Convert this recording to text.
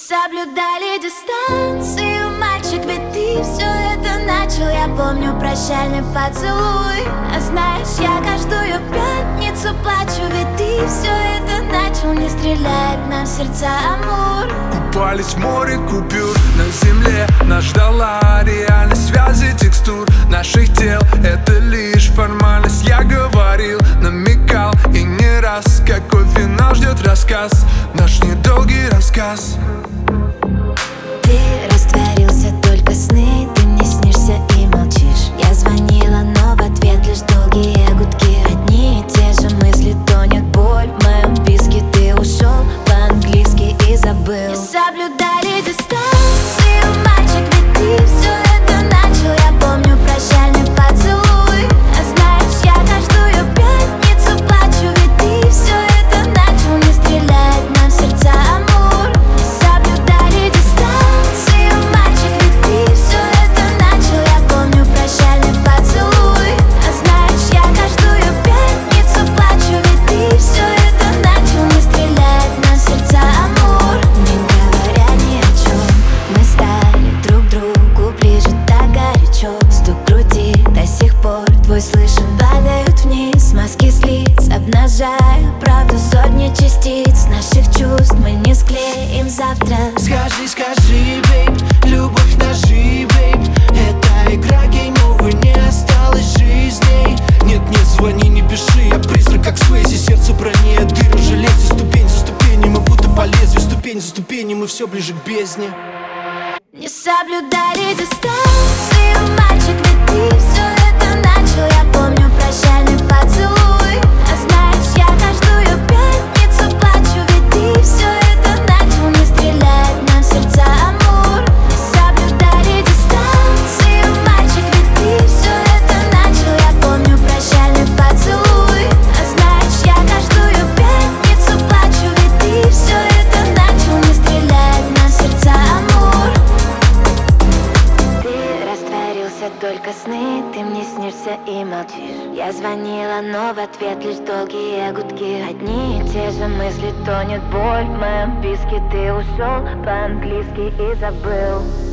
соблюдали дистанцию, мальчик, ведь ты все это начал. Я помню прощальный поцелуй. А знаешь, я каждую пятницу плачу, ведь ты все это начал. Не стреляет нам в сердца амур. Купались в море купюр, на земле нас ждала реальность связи текстур наших тел. Это лишь формальность, я говорил, намекал и не раз. Какой финал ждет рассказ, наш недолгий рассказ. Ты растворился, только сны, ты мне снишься и молчишь. Я звонила, но в ответ лишь долгие гудки. Одни и те же мысли, тонет боль в моем виске. Ты ушел по-английски и забыл. Не соблюдали дистанцию, мальчик, ведь ты все это начал. Я помню прощальный поцелуй. А знаешь, я каждую пятницу плачу, ведь ты все это начал. Не стреляет нам в сердца амур. Не соблюдали дистанцию, мальчик, ведь ты все это начал. Я помню прощальный поцелуй. А знаешь, я каждую пятницу плачу, ведь ты все это начал. Не стреляет нам в сердца амур. Не говоря ни о чем, мы стали друг другу ближе так горячо. Стук груди до сих пор твой слышен. Падают вниз маски с лиц, обнажая правду сотни частиц наших чувств. Мы не склеим завтра. Скажи, скажи, бейб, любовь ножи, бейб. Это игра, гейм-овер, не осталось жизней. Нет, нет, звони, не пиши, я призрак, как Суэйзи. Сердце броне, дыры в железе. Ступень за ступенью, мы будто по лезвию. Ступень за ступенью, мы все ближе к бездне. Не соблюдали дистанцию, мальчик, ведь ты все это начал. Я помню прощальный поцелуй. А знаешь, я каждую пятницу плачу, ведь ты все это начал. Не стреляет нам в сердца амур. Не соблюдали дистанцию, мальчик, ведь ты все это начал. Я помню прощальный поцелуй. А знаешь, я каждую пятницу плачу, ведь ты все это начал. Не стреляет нам в сердца амур. Ты растворился, только сны, ты мне снишься и молчишь. Я звонила, но в ответ лишь долгие гудки. Одни и те же мысли, тонет боль в моем виске. Ты ушел по-английски и забыл.